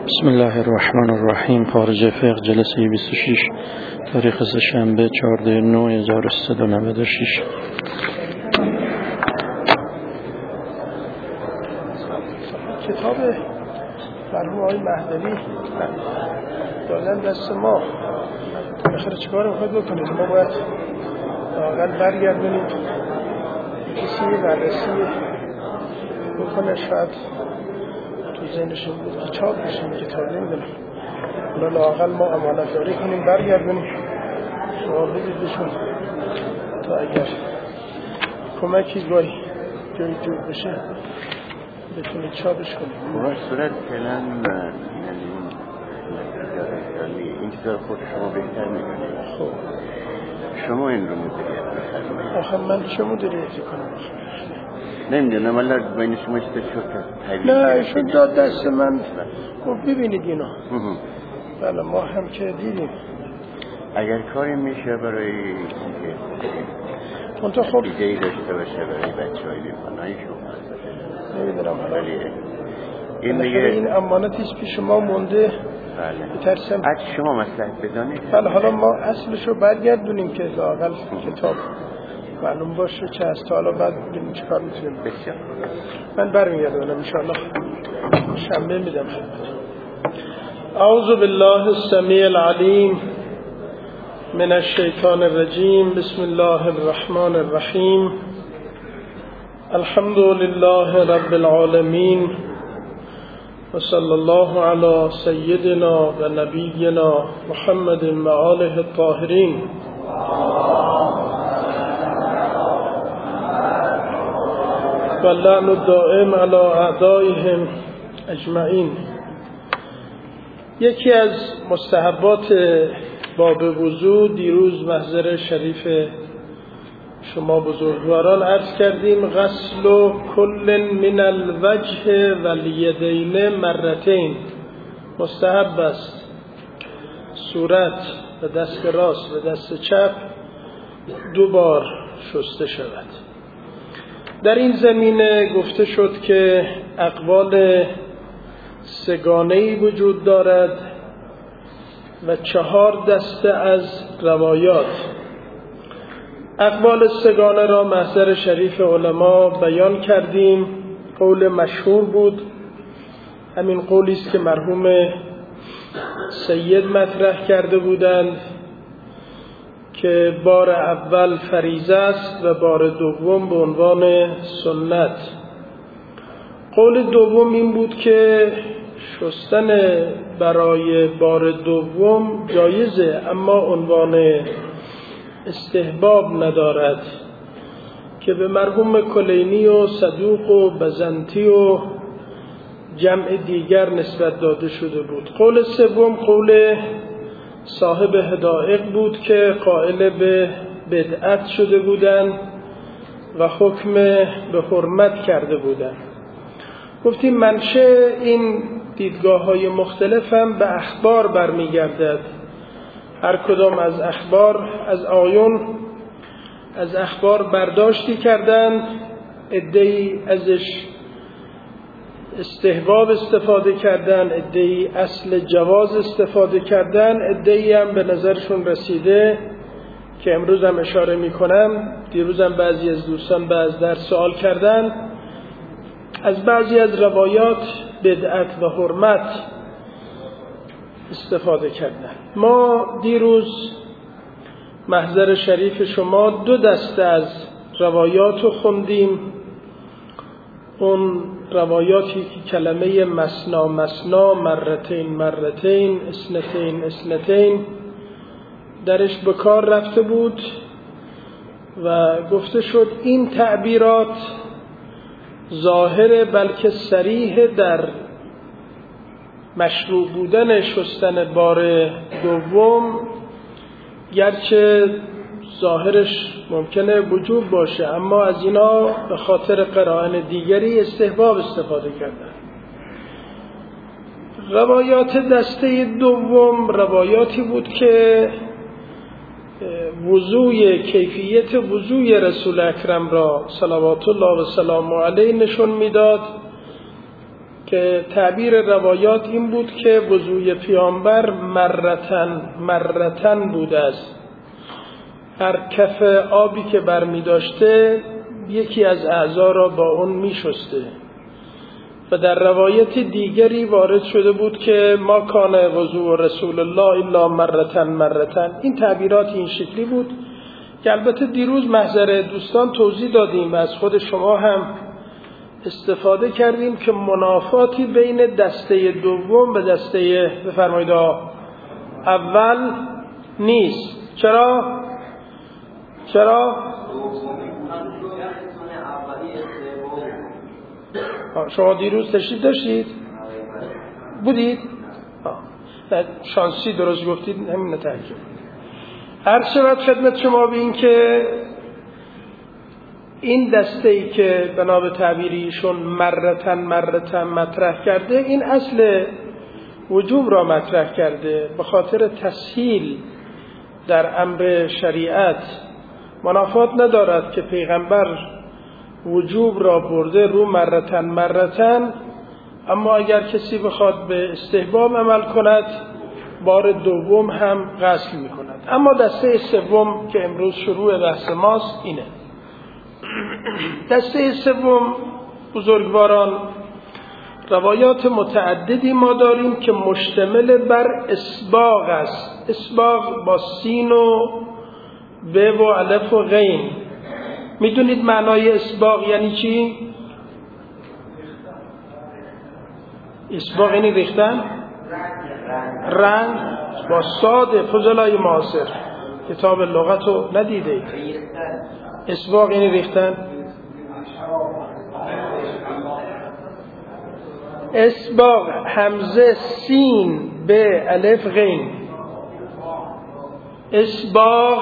بسم الله الرحمن الرحیم. خارج فقه جلسه 26 تاریخ سه‌شنبه 14/9/1396. کتاب مرحوم آقای مهدوی دادن دست ما. بالاخره چیکار میخواید بکنید؟ ما باید واقعا برگردونیم کسی بررسی بکنه، شاید تو ذهنشون بود که چاپ بشه این کتاب، نمیدونم. حالا لااقل ما امانت داری کنیم برگردونیم، شما بدید بشون تا اگر کمکی گاهی جایی جور بشه بتونید چاپش کنید. باید صورت فعلا این چیزا رو خود شما بهتر میکنید. خب شما این رو مدیریت بفرمایید. آخه من چه مدیریتی کنم؟ نمیدونم ولی بین شما چیزا شد نه ایشون داد دست من. خب ببینید اینو. بله ما هم که دیدیم اگر کاری میشه برای منطقه خب ایده‌ای داشته باشه برای بچه های بیمانایی شما نمیدونم ولی این میگه این امانتیست پیش ما مونده. بله بترسم از شما مصلحت بدانید. بله حالا ما اصلشو برگردونیم که لااقل کتاب معلوم باشه چه از تا حالا بعد ببینیم چه کار میتونیم. بسیار من برمیگردم انشاءالله شنبه میدم خدمت. اعوذ بالله السمیع العلیم من الشیطان الرجیم. بسم الله الرحمن الرحیم. الحمد لله رب العالمین و صلی الله علی سیدنا و نبینا محمد و آله الطاهرین. و اللعن الدائم علی اعدائهم اجمعین. یکی از مستحبات باب وضو دیروز محضر شریف شما بزرگواران عرض کردیم غسل کل من الوجه و الیدین مرتین. مستحب است صورت و دست راست و دست چپ 2 بار شسته شود. در این زمینه گفته شد که اقوال 3 گانه‌ای وجود دارد و 4 دسته از روایات. اقوال 3 گانه را محضر شریف علما بیان کردیم. قول مشهور بود، همین قولی است که مرحوم سید مطرح کرده بودند که بار اول فریضه است و بار دوم به عنوان سنت. قول دوم این بود که شستن برای بار دوم جایزه اما عنوان استحباب ندارد که به مرحوم کلینی و صدوق و بزنتی و جمع دیگر نسبت داده شده بود. قول سوم قول صاحب حدائق بود که قائل به بدعت شده بودند و حکم به حرمت کرده بودند. گفتیم منشأ این دیدگاه‌های مختلف هم به اخبار برمیگردد. هر کدام از اخبار از آیون از اخبار برداشتی کردند، عده‌ای ازش استحباب استفاده کردن، عده‌ای اصل جواز استفاده کردن، عده‌ای هم به نظرشون رسیده که امروز هم اشاره میکنم، دیروز هم بعضی از دوستان بعض در سوال کردن، از بعضی از روایات بدعت و حرمت استفاده کردن. ما دیروز محضر شریف شما 2 دسته از روایات رو خوندیم. اون روایاتی که کلمه مسنا مسنا، مرتین مرتین، اثنتین اثنتین درش به کار رفته بود و گفته شد این تعبیرات ظاهر بلکه صریح در مشروع بودن شستن بار دوم، گرچه ظاهرش ممکنه وجوب باشه اما از اینا به خاطر قرائن دیگری استحباب استفاده کردن. روایات دسته دوم روایاتی بود که کیفیت وضوی رسول اکرم را صلوات الله و سلام علیه نشون میداد که تعبیر روایات این بود که وضوی پیامبر مرتن بوده است. هر کف آبی که برمی داشته یکی از اعضا را با اون می شسته. و در روایت دیگری وارد شده بود که ما کان وضوء رسول الله الا مرتن. این تعبیرات این شکلی بود که البته دیروز محضر دوستان توضیح دادیم و از خود شما هم استفاده کردیم که منافاتی بین دسته دوم و دسته بفرمایید اول نیست. چرا؟ شما دیروز تشریف داشتید؟ بودید؟ شانسی درست گفتید، همین نتیجه. عرض شود خدمت شما به این که این دسته‌ای که بنا به تعبیریشون مرتن مطرح کرده، این اصل وجوب را مطرح کرده به خاطر تسهیل در امر شریعت. منافات ندارد که پیغمبر وجوب را برده رو مرتن، اما اگر کسی بخواد به استحباب عمل کند بار دوم هم غسل می کند. اما دسته سوم که امروز شروع بحث ماست اینه. دسته سوم بزرگواران، روایات متعددی ما داریم که مشتمل بر اسباغ است. اسباغ با سین و ب و الف و غین. میدونید معنای اسباغ یعنی چی؟ اسباغ یعنی ریختن؟ رنگ با صاد فضلای معاصر. کتاب لغت رو ندیده اید. اسباغ یعنی ریختن؟ اسباغ همزه سین ب الف غین. اسباغ.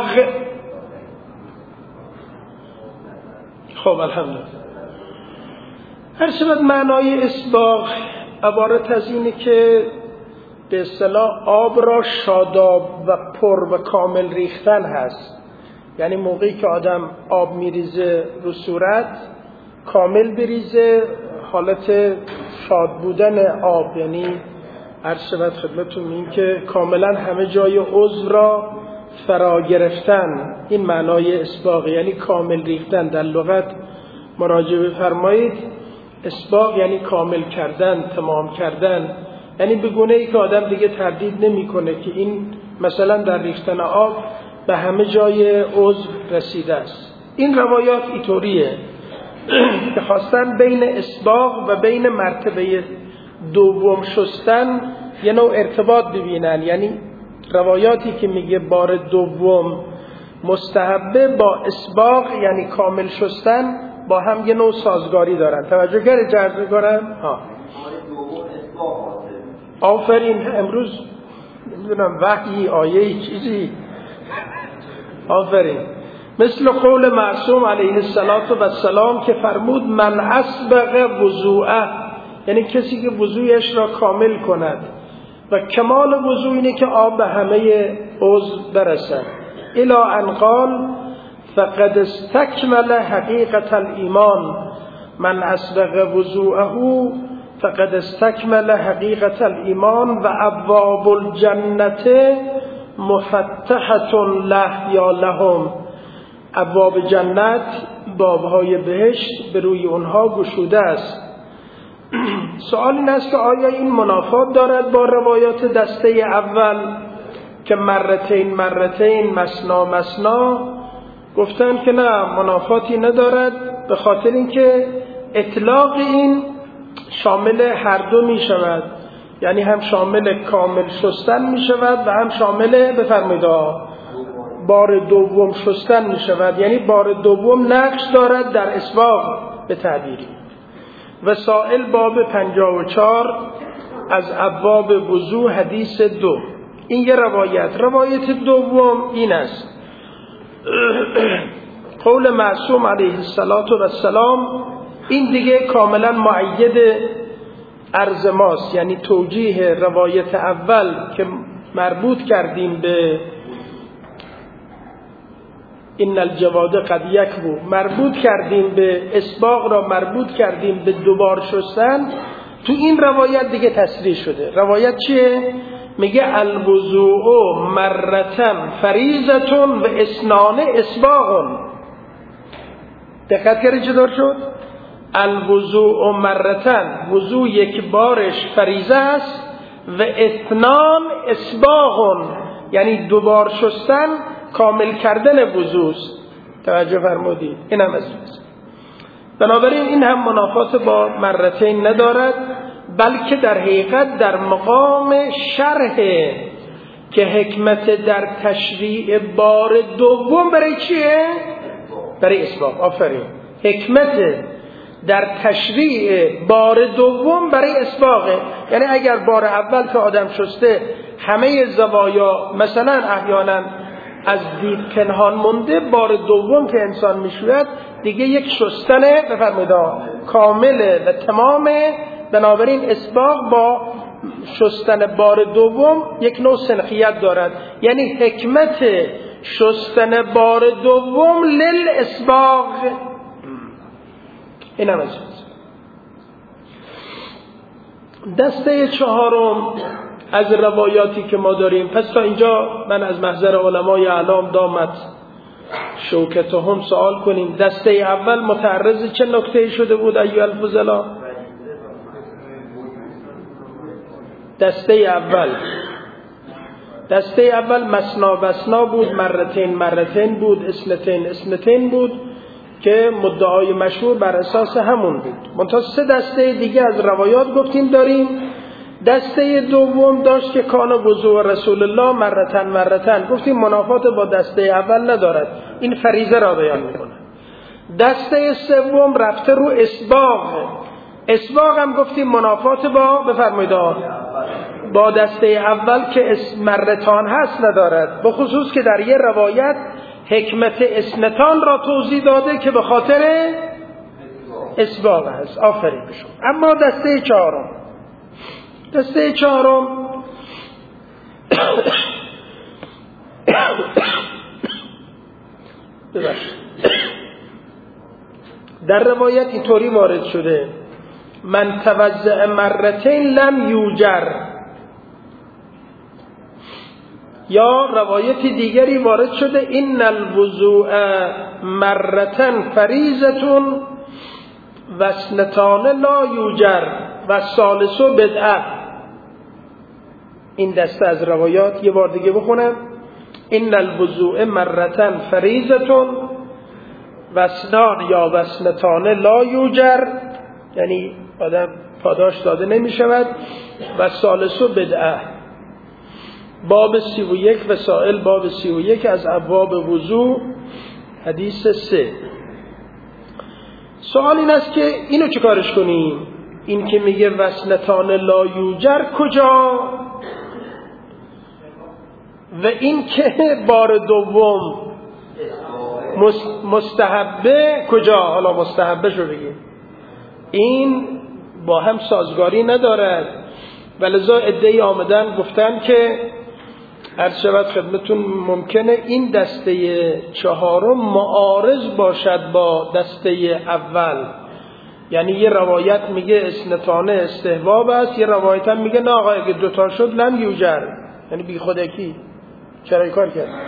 خب الحمدلله. هر شبت معنای اسباغ عبارت از اینه که به اصطلاح آب را شاداب و پر و کامل ریختن هست. یعنی موقعی که آدم آب میریزه رو صورت کامل بریزه، حالت شاد بودن آب، یعنی عرض شود خدمتتون این که کاملا همه جای عضو را فرا گرفتن. این معنای اسباغ یعنی کامل ریختن. در لغت مراجعه بفرمایید، اسباغ یعنی کامل کردن، تمام کردن، یعنی به گونه‌ای که آدم دیگه تردید نمی‌کنه که این مثلا در ریختن آب به همه جای عضو رسیده است. این روایات اینطوریه که خواستن بین اسباغ و بین مرتبه دوم شستن یه نوع ارتباط ببینن. یعنی روایاتی که میگه بار دوم مستحبه با اسباغ یعنی کامل شستن با هم یه نوع سازگاری دارن. توجه کرده جرد میکنن؟ آفرین. امروز نمیدونم وحی آیه چیزی. آفرین. مثل قول معصوم علیه السلام که فرمود من اسبغ وضوءه، یعنی کسی که وضویش را کامل کند. و کمال وضو اینه که آب به همه عضو برسد. الی ان قال فقد استکمل حقیقت الایمان. من اسبغ وضوءه فقد استکمل حقیقت الایمان و ابواب الجنت مفتحة له یا لهم. ابواب جنت، بابهای بهشت به روی اونها گشوده است. سوال این است که آیا این منافات دارد با روایات دسته اول که مرتین مسنا؟ گفتن که نه، منافاتی ندارد، به خاطر اینکه اطلاق این شامل هر دو می شود. یعنی هم شامل کامل شستن می شود و هم شامل بفرمایید بار دوم شستن می شود. یعنی بار دوم نقش دارد در اسباغ به تعبیری. وسائل باب 54 از ابواب وضو حدیث 2. این یه روایت دوم این است. قول معصوم علیه السلام این دیگه کاملا مؤید عرض ماست. یعنی توجیه روایت اول که مربوط کردیم به این الجواد قد یکبو، مربوط کردیم به اسباغ را مربوط کردیم به دوبار شستن. تو این روایت دیگه تصریح شده. روایت چیه؟ میگه الوضوء مرتن فریضتون و اسنان اسباغون. دقت کردید چطور شد؟ الوضوء مرتن، وضوء یک بارش فریضه است، و اثنان اسباغون یعنی دوبار شستن کامل کردن وضوء است. توجه فرمودید؟ این هم از بنابراین این هم منافات با مرتین ندارد، بلکه در حقیقت در مقام شرح که حکمت در تشریع بار دوم برای چیه؟ برای اسباغ. آفرین. حکمت در تشریع بار دوم برای اسباغه. یعنی اگر بار اول که آدم شسته همه زوایا مثلا احیانا از دید پنهان مونده، بار دوم که انسان میشوید دیگه یک شستنه بفرمایید کامله و تمامه. بنابراین اسباغ با شستن بار دوم یک نوع سنخیت دارد، یعنی حکمت شستن بار دوم للاسباغ. این هم دسته چهارم از روایاتی که ما داریم. پس تا اینجا من از محضر علمای اعلام دامت شوکتهم سوال کنیم. دسته اول متعرض چه نکته شده بود ایها الفضلا؟ دسته اول مسنا بود، مرتين بود، اثنتين بود که مدعای مشهور بر اساس همون بود. منتها سه دسته دیگه از روایات گفتیم داریم. دسته دوم داشت که کان وضوء رسول الله مرتن گفتیم منافات با دسته اول ندارد، این فریضه را بیان میکنه. دسته سوم رفته رو اسباغ هم گفتیم منافات با بفرمایید با دسته اول که مرتان هست ندارد، به خصوص که در یه روایت حکمت اثنتان را توضیح داده که به خاطر اسباغ هست. آفرین بشون. اما دسته چهارم در روایت اینطوری وارد شده من توضع مرتين لم یوجر، یا روایت دیگری وارد شده این الوضوء مرتن فریضتون و اثنتان لا یوجر و ثالث بدعه. این دسته از روایات یه بار دیگه بخونم. این الوضوء مرتن فریضتون و اثنان یا و اثنتان لا یوجر، یعنی آدم پاداش داده نمی شود، و ثالث بدعه. باب 31 و سائل باب 31 از ابواب وضو، حدیث 3. سوال این است که اینو چه کارش کنیم؟ این که میگه وسنتان لا یوجر کجا؟ و این که بار دوم مستحبه کجا؟ حالا مستحبه شو بگیم. این با هم سازگاری ندارد، ولذا عده‌ای آمدن گفتن که عرض شود خدمتون ممکنه این دسته چهارم معارض باشد با دسته اول. یعنی یه روایت میگه اثنتانه استحباب است، یه روایت هم میگه نه آقا اگه دوتا شد لم یوجر، یعنی بی خودکی چرا این کار کرد.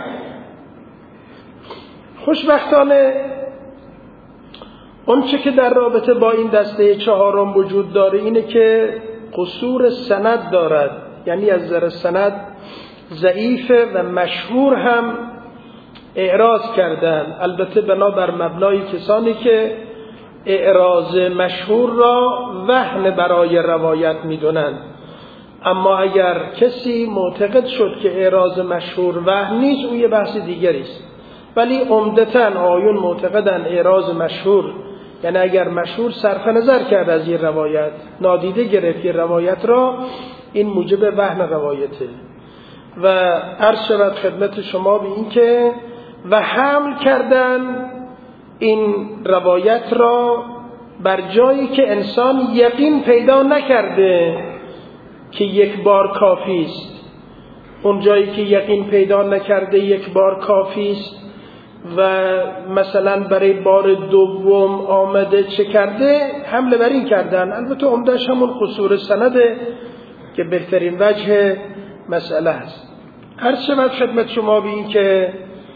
خوشبختانه اون چه که در رابطه با این دسته چهارم وجود داره اینه که قصور سند دارد، یعنی از نظر سند ضعیفه و مشهور هم اعراض کردن، البته بنابر مبنای کسانی که اعراض مشهور را وهن برای روایت میدونن. اما اگر کسی معتقد شد که اعراض مشهور وهن نیست، اون یه بحث دیگری است. ولی عمدتاً آیون معتقدن اعراض مشهور، یعنی اگر مشهور صرف نظر کرد از این روایت، نادیده گرفت این روایت را، این موجب وهن روایته. و عرض شود خدمت شما به این که و حمل کردن این روایت را بر جایی که انسان یقین پیدا نکرده که یک بار کافی است. اون جایی که یقین پیدا نکرده یک بار کافی است و مثلا برای بار دوم آمده چه کرده، حمله بر این کردن. البته عمده‌اش همون قصور سنده که بهترین وجه مسئله هست. هر شود خدمت شما به این که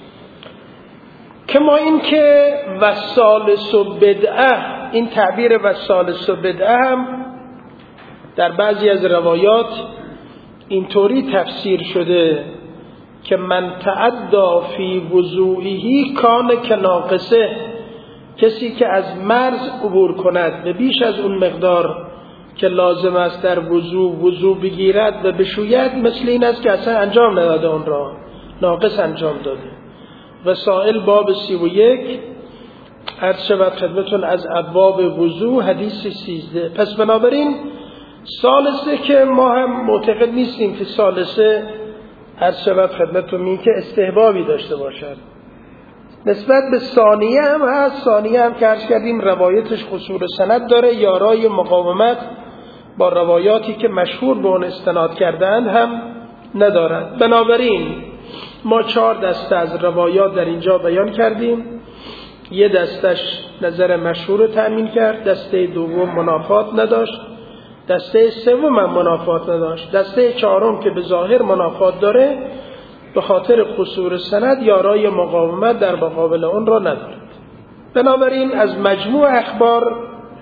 ما این که وسالس و بدعه، این تعبیر وسالس و بدعه هم در بعضی از روایات اینطوری تفسیر شده که من تعدا فی وضوئه کان کناقصه، کسی که از مرز عبور کند به بیش از اون مقدار که لازم است در وضو بگیرد و بشوید، مثل این است که اصلا انجام نداده، اون را ناقص انجام داده. وسائل باب 31 عرض شود خدمتون از ابواب وضو حدیث 13. پس بنابراین ثالثه که ما هم معتقد نیستیم که ثالثه عرض شود خدمتون این که استحبابی داشته باشد. نسبت به ثانیه هم هست. ثانیه هم که عرض کردیم روایتش قصور سند داره، یارای مقاومت با روایاتی که مشهور به اون استناد کردن هم ندارد. بنابراین ما 4 دسته از روایات در اینجا بیان کردیم. یه دستش نظر مشهور رو تأمین کرد، دسته دوم منافات نداشت، دسته سوم هم منافات نداشت، دسته چهارم که به ظاهر منافات داره به خاطر قصور سند یارای مقاومت در مقابل اون را ندارد. بنابراین از مجموع اخبار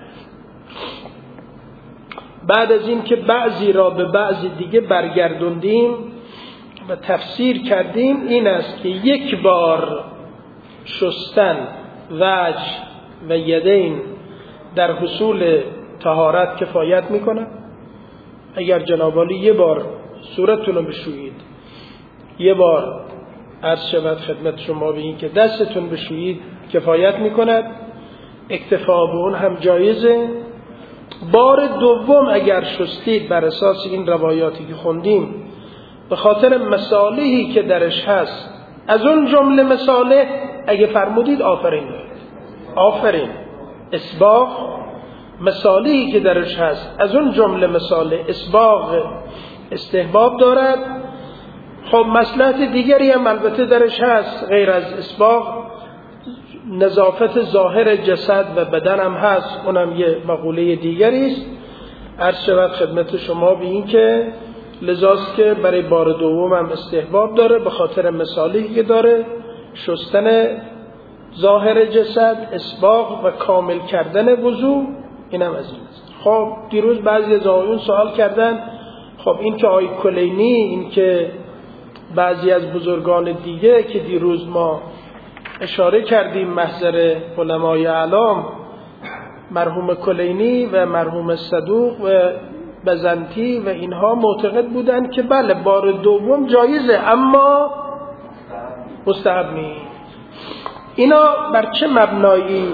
بعد از این که بعضی را به بعضی دیگه برگردوندیم و تفسیر کردیم، این است که یک بار شستن وجه و یدین در حصول طهارت کفایت میکنه. اگر جناب عالی یه بار صورتتون رو بشویید، یه بار عرض شود خدمت شما به این که دستتون بشویید کفایت میکند، اکتفا به اون هم جایزه. بار دوم اگر شستید بر اساس این روایاتی که خوندیم به خاطر مصالحی که درش هست، از اون جمله مصالح اگه فرمودید آفرین دارید، آفرین، اسباغ، مصالحی که درش هست از اون جمله مصالح اسباغ استحباب دارد. خب مصلحت دیگری هم البته درش هست غیر از اسباغ، نظافت ظاهر جسد و بدن هم هست، اونم یه مقوله دیگری است. عرض شود خدمت شما به این که لذاست که برای بار دوم هم استحباب داره به خاطر مصالحی که داره، شستن ظاهر جسد، اسباغ و کامل کردن وضو، اینم از این است. خب دیروز بعضی از آقایون سوال کردن، خب این که آقای کلینی، این که بعضی از بزرگان دیگه که دیروز ما اشاره کردیم محضر علمای اعلام، مرحوم کلینی و مرحوم صدوق و بزنتی و اینها معتقد بودن که بله بار دوم جایزه اما مستحب نیست. اینا بر چه مبنایی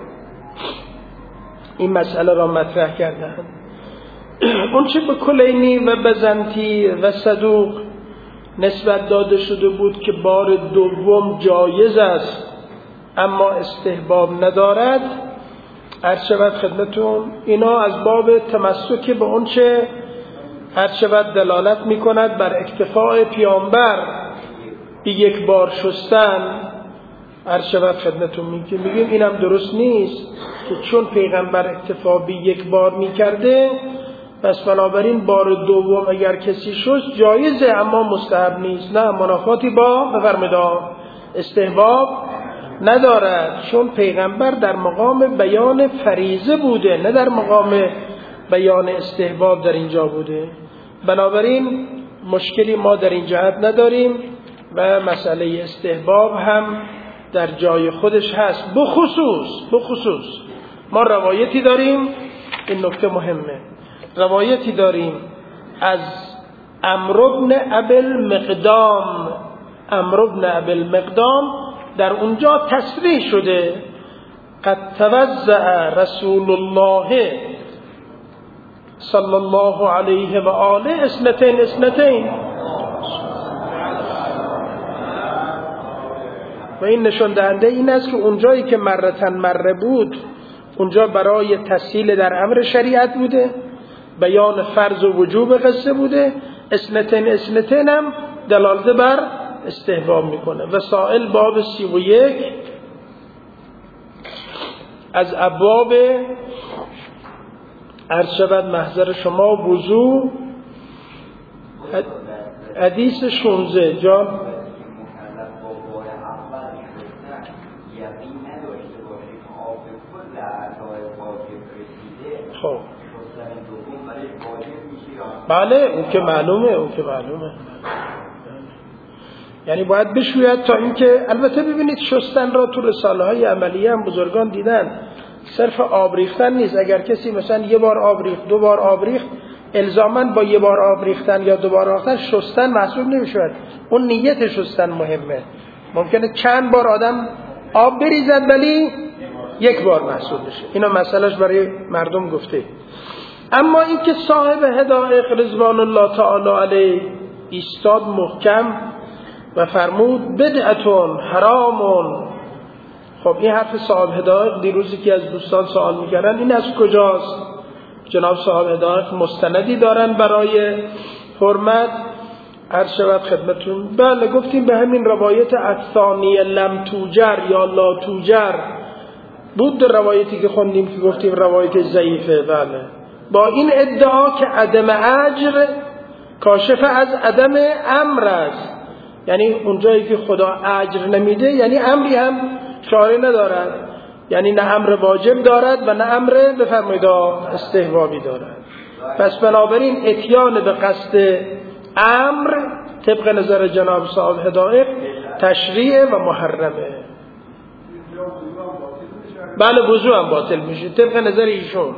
این مسئله را مطرح کردن؟ اون چه به کلینی و بزنتی و صدوق نسبت داده شده بود که بار دوم جایز است اما استحباب ندارد، عرض شود خدمتون اینا از باب تمسک به اون چه عرض شود دلالت می کند بر اکتفاء پیامبر به یک بار شستن. عرض شود خدمتون میگیم اینم درست نیست که چون پیغمبر اکتفا به یک بار میکرده پس بنابراین بار دوم اگر کسی شست جایزه اما مستحب نیست. نه، منافاتی با بفرمایید استحباب ندارد، چون پیغمبر در مقام بیان فریضه بوده نه در مقام بیان استحباب در اینجا بوده. بنابراین مشکلی ما در این جهت نداریم و مسئله استحباب هم در جای خودش هست. بخصوص ما روایتی داریم، این نکته مهمه، روایتی داریم از عمرو بن ابی المقدام، در اونجا تصریح شده قد توضأ رسول الله صلی الله علیه و آله اثنتین و این نشان دهنده این است که اونجایی که مره بود اونجا برای تسهیل در امر شریعت بوده، بیان فرض و وجوب قصه بوده. اثنتین هم دلالت بر استحباب میکنه. وسائل باب 31 از ابواب عرض شود محضر شما وضو، حدیث 16 جان خب بله اون که معلومه یعنی باید بشوید تا اینکه البته ببینید شستن را تو رساله های عملیه هم بزرگان دیدن صرف آب ریختن نیست. اگر کسی مثلا یه بار آب ریخت 2 بار آب ریخت الزاماً با یه بار آب ریختن یا 2 بار ریختن شستن محسوب نمیشود. اون نیت شستن مهمه. ممکنه چند بار آدم آب بریزد ولی 1 بار محسوب بشه. اینا مسئلهش برای مردم گفته. اما این که صاحب حدائق رضوان الله تعالی علیه ایستاد محکم و فرمود بدعتون حرامون. خب این حرف صاحب حدائق دیروزی که از دوستان سوال میکردن این از کجاست؟ جناب صاحب حدائق مستندی دارن برای حرمت؟ عرض شود خدمتون بله گفتیم به همین روایت الثانیه لم توجر یا لا توجر بود، روایتی که خوندیم که گفتیم روایت ضعیفه. بله با این ادعا که عدم اجر کاشف از عدم امر است، یعنی اونجایی که خدا اجر نمیده یعنی امری هم شارع ندارد، یعنی نه امر واجب دارد و نه امر بفرمایید استحبابی دارد. پس بنابراین اتیان به قصد امر طبق نظر جناب صاحب حدائق تشریع و محرمه. بله وضو هم باطل میشه طبق نظر ایشون.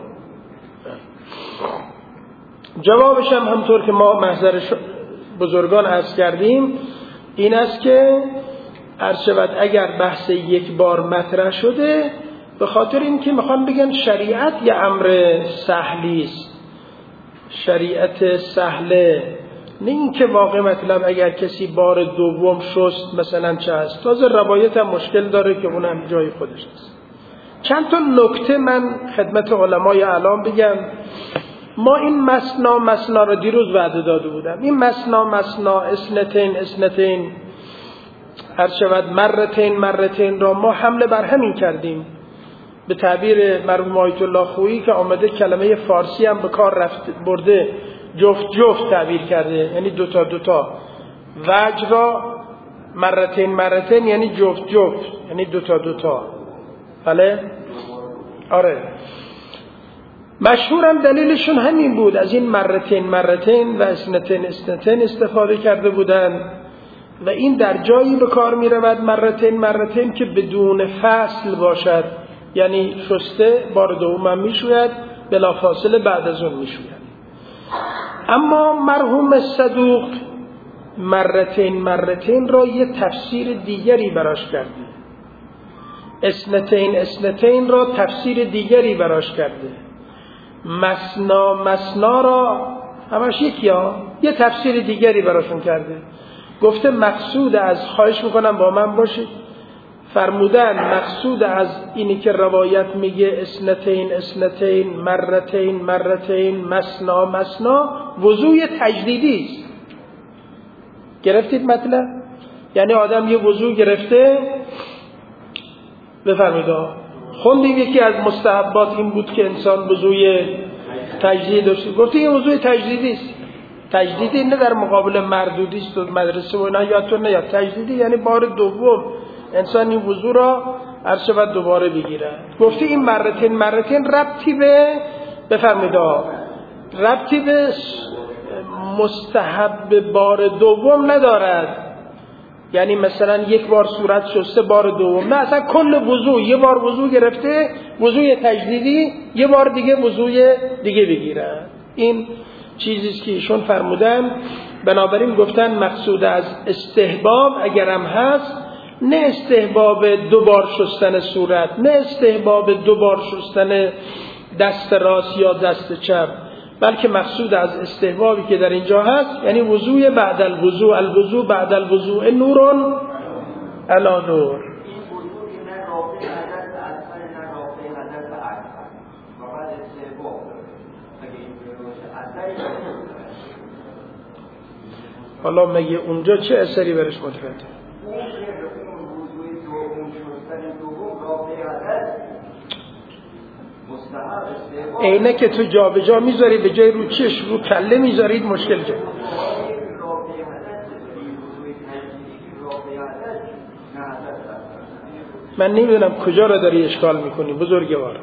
جوابش هم همطور که ما محضر بزرگان عرض کردیم این است که عرض شود اگر بحث 1 بار مطرح شده به خاطر این که میخوان بگن شریعت یه امر سهلی است، شریعت سهله، نه این که واقع مطلب اگر کسی بار دوم شست مثلا چه است. تازه روایت هم مشکل داره که اونم جای خودش است. چند تا نکته من خدمت علمای اعلام بگم. ما این مسنا رو دیروز وعده داده بودم. این مسنا اثنتین هر شود مرتين را ما حمله بر همین کردیم. به تعبیر مرحوم آیت الله خویی که آمده کلمه فارسی هم به کار برده جفت تعبیر کرده، یعنی دوتا وجه را مرتين یعنی جفت یعنی دوتا. بله آره مشهورم دلیلشون همین بود، از این مرتين و اثنتين استفاده کرده بودن و این در جایی به کار می رود مرتين که بدون فصل باشد، یعنی شسته بار دوم هم می شوید بلا فاصله بعد از اون می شوید. اما مرحوم صدوق مرتين را یه تفسیر دیگری براش کرده، اثنتين را تفسیر دیگری براش کرده، مسنا را همش یه تفسیر دیگری براشون کرده. گفته مقصود از خواهش میکنم با من باشید فرمودن مقصود از اینی که روایت میگه اثنتين مرتين مسنا وضوء تجدیدی است. گرفتید مطلب؟ یعنی آدم یه وضوء گرفته بفرمایید خوندیم یکی از مستحبات این بود که انسان وضوء تجدید داشت. گفته این وضوء تجدیدی است. تجدیدی نه در مقابل مردودی است و مدرسه و اینا یادتون نه، تجدیدی یعنی بار دوم انسان این وضو را هر شب دوباره بگیره. گفته این مرتين ربطی به بفرمایید ربطی به مستحب بار دوم ندارد، یعنی مثلا 1 بار صورت شسته بار دوم نه، اصلا کل وضو یه بار وضو گرفته وضوی تجدیدی یه بار دیگه وضوی دیگه بگیره. این چیزیست که ایشون فرمودن. بنابراین گفتن مقصود از استحباب اگرم هست نه استحباب 2 بار شستن صورت، نه استحباب 2 بار شستن دست راست یا دست چپ، بلکه مقصود از استحبابی که در اینجا هست یعنی وضوء بعد الوضوء، الوضوء بعد الوضوء نور علی نور. حالا مگه اونجا چه اثری برش مترتب؟ اینه که تو جا به جا میذاری به جای رو چشم رو کله میذارید مشکل جا. من نمیدونم کجا را داری اشکال میکنی بزرگوار.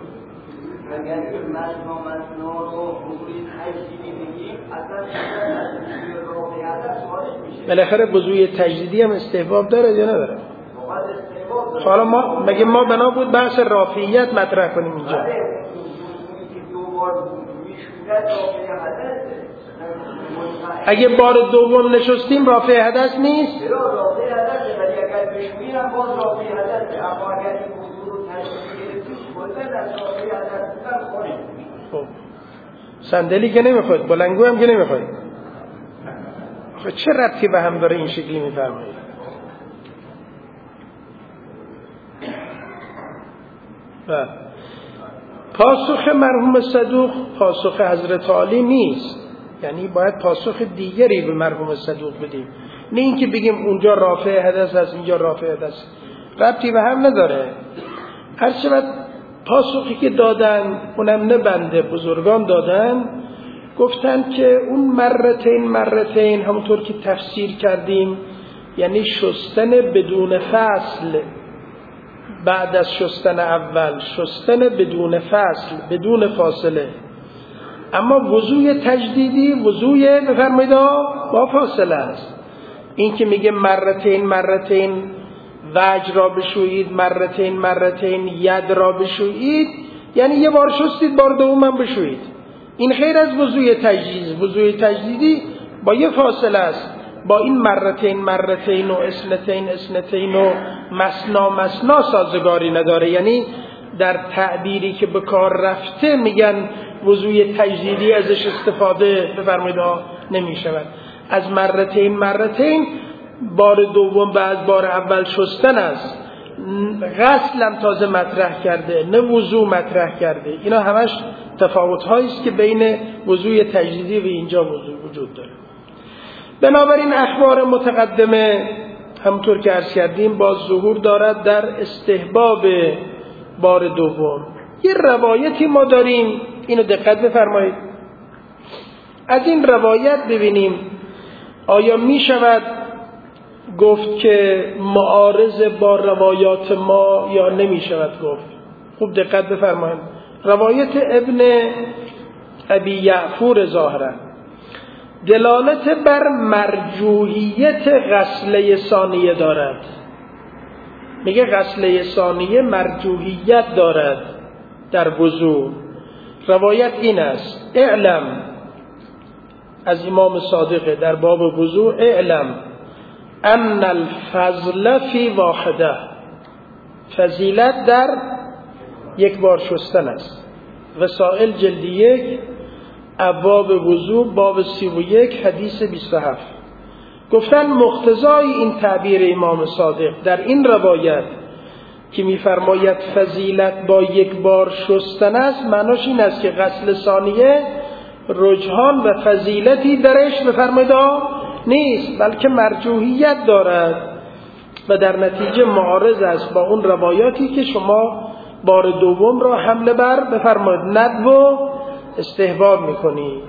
بالاخره وضوء تجدیدی هم استحباب داره یا نداره؟ حالا مگه ما بنا بود بحث رافعیت مطرح کنیم اینجا؟ اگه بار دوم نشستیم رافع حدث نیست؟ خب صندلی که نمیخواد، بلنگو هم که نمیخواد. چه ربطی به هم داره این شکلی میفرمایید؟ پاسخ مرحوم صدوق پاسخ حضرت عالی نیست، یعنی باید پاسخ دیگری به مرحوم صدوق بدیم، نه اینکه بگیم اونجا رافع حدث است اینجا رافع حدث. ربطی به هم نداره. هر چقدر پاسخی که دادن اونم نه بنده، بزرگان دادن، گفتن که اون مرتین همونطور که تفسیر کردیم یعنی شستن بدون فصل بعد از شستن اول، شستن بدون فصل بدون فاصله. اما وضوء تجدیدی وضوء بفرمایید با فاصله است. این که میگه مرتین وجه را بشویید، مرتین ید را بشویید، یعنی یه بار شستید بار دوم هم بشویید. این خیر از وضوء تجدیدی. وضوء تجدیدی با یه فاصله است، با این مرتین و اثنتین و مسنا سازگاری نداره. یعنی در تعبیری که به کار رفته میگن وضوء تجدیدی ازش استفاده بفرمایید نمی شود. از مرتین بار دوم بعد بار اول شستن است، غسل هم تازه مطرح کرده، نه وضوء مطرح کرده. اینا همش تفاوت هایی است که بین وضوء تجدیدی و اینجا وجود داره. بنابراین اخبار متقدمه همونطور که عرض کردیم باز ظهور دارد در استحباب بار دوم. یه روایتی ما داریم، اینو دقت بفرمایید، از این روایت ببینیم آیا می شود گفت که معارض با روایات ما یا نمی شود گفت. خوب دقت بفرمایید. روایت ابن ابی یعفور ظاهرا دلالت بر مرجوحیت غسله ثانیه دارد. میگه غسله ثانیه مرجوحیت دارد در وضو. روایت این است: اعلم، از امام صادق در باب وضو، اعلم ان الفضل فی واحده، فضیلت در یک بار شستن است. وسائل جلد 1 ابواب وضو باب 31 حدیث 27. گفتن مقتضای این تعبیر امام صادق در این روایت که می‌فرماید فضیلت با یک بار شستن است، معناش این است که غسل ثانیه رجحان و فضیلتی درش بفرمایید نیست، بلکه مرجوحیت دارد و در نتیجه معارض است با اون روایاتی که شما بار دوم را حمله بر بفرمایید ندب و استحباب میکنید.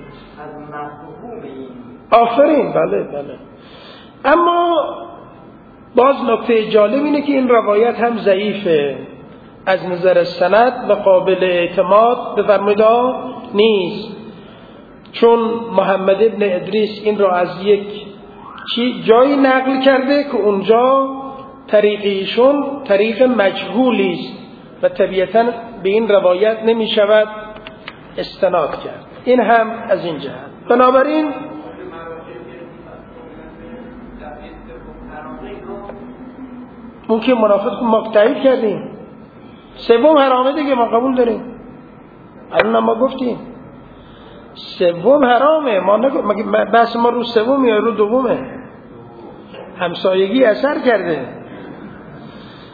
آفرین، بله. اما باز نکته جالب اینه که این روایت هم ضعیفه، از نظر سند و قابل اعتماد بفرمایید نیست، چون محمد ابن ادریس این را از یک جایی نقل کرده که اونجا طریق ایشون طریق مجهولی است و طبیعتاً به این روایت نمی شود استناد کرد. این هم از این جهت. بنابراین ممکن منافق ما تایید کردیم، سوم حرامه دیگه ما قبول داریم، الان ما گفتیم سوم حرامه، ما مگه بحث ما رو سوم یا رو دومه؟ همسایگی اثر کرده،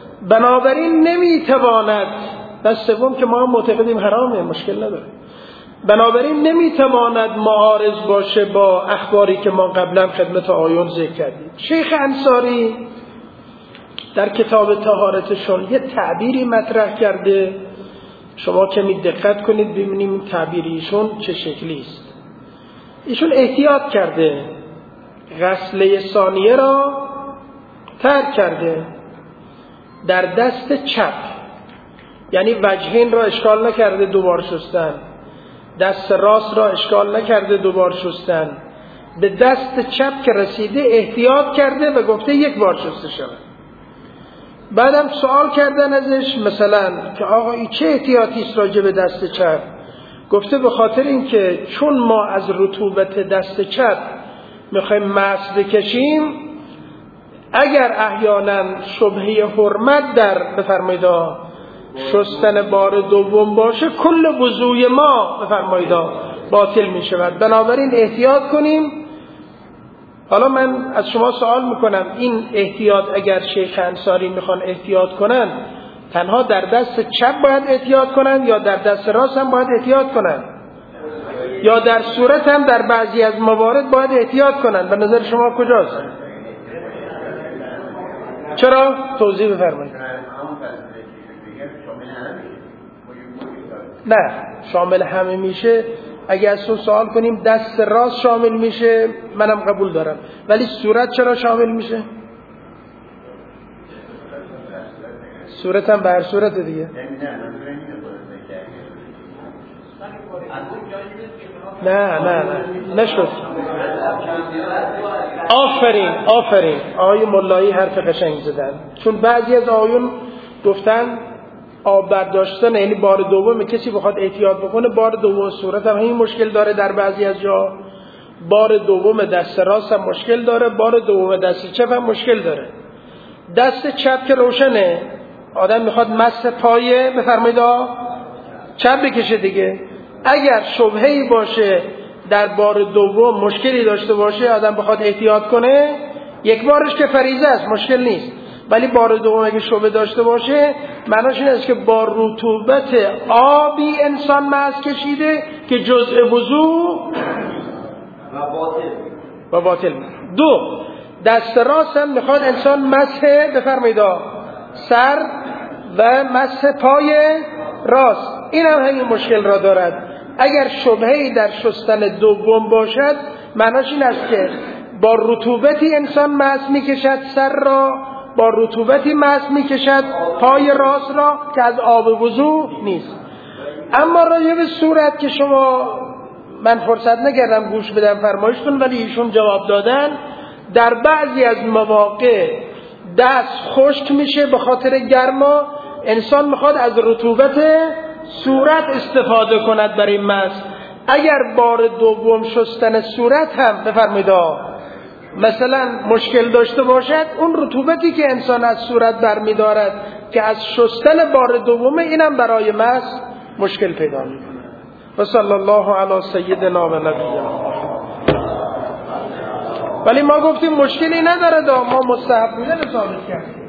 بنابراین نمیتواند، بس سوم که ما معتقدیم حرامه مشکل نداره، بنابراین نمیتواند معارض باشه با اخباری که ما قبلا خدمت آیون ذکر کردیم. شیخ انصاری در کتاب طهارتشون یه تعبیری مطرح کرده، شما کمی دقت کنید ببینیم این تعبیر ایشون چه شکلی است. ایشون احتیاط کرده، غسله ثانیه را ترک کرده در دست چپ، یعنی وجهین را اشکال نکرده دوبار شستن، دست راست را اشکال نکرده دوبار شستن، به دست چپ که رسیده احتیاط کرده و گفته یک بار شسته شود. بعدم سوال کردن ازش مثلا که آقا این چه احتیاطی است راجع به دست چپ؟ گفته به خاطر اینکه چون ما از رطوبت دست چپ میخوایم مس بکشیم، اگر احیانا شبهه حرمت در بفرمایید شستن بار دوم باشه، کل وضوء ما بفرمایید باطل میشود. بنابراین احتیاط کنیم. حالا من از شما سوال میکنم، این احتیاط اگر شیخ انصاری میخوان احتیاط کنن، تنها در دست چپ باید احتیاط کنن یا در دست راست هم باید احتیاط کنن، یا در صورت هم در بعضی از موارد باید احتیاط کنن؟ به نظر شما کجاست؟ چرا؟ توضیح بفرمایید. نه، شامل همه میشه. اگه از تو سوال کنیم دست راست شامل میشه، منم قبول دارم، ولی صورت چرا شامل میشه؟ صورت هم به هر صورت دیگه. نه نشد. آفرین آقای ملایی حرف قشنگ زدن، چون بعضی از آیون گفتن آب برداشتن، یعنی بار دوم کسی بخواد احتیاط بکنه، بار دوم صورت هم این مشکل داره، در بعضی از جا بار دوم دست راست هم مشکل داره، بار دوم دست چپ هم مشکل داره. دست چپ که روشنه، آدم میخواد مس پایه بفرمایید چپ بکشه دیگه. اگر شبهه‌ای باشه در بار دوم مشکلی داشته باشه، آدم بخواد احتیاط کنه، یک بارش که فریضه است مشکل نیست، ولی بار دوم اگه شبهه داشته باشه، معناش این است که با رطوبت آبی انسان مس کشیده که جزء وضو و باطل. دو، دست راست هم میخواد انسان مسح بفرمایید سر و مسح پای راست، این هم همین مشکل را دارد. اگر شبهه‌ای در شستن دوم باشد، معناش این است که با رطوبتی انسان مسح میکشد سر را، با رطوبتی مسح میکشد پای راست را که از آب وضو نیست. اما راجع به صورت که شما، من فرصت نکردم گوش بدم فرمایشتون، ولی ایشون جواب دادن در بعضی از مواقع دست خشک میشه به خاطر گرما، انسان میخواد از رطوبت صورت استفاده کند برای مسح. اگر بار دوم شستن صورت هم بفرمایید مثلا مشکل داشته باشد، اون رطوبتی که انسان از صورت برمی‌دارد که از شستن بار دومه، اینم برای مسح مشکل پیدا می‌کنه. و صلی الله علی سیدنا و نبینا. ولی ما گفتیم مشکلی نداره، ما مستحب بودن ثابت کردیم.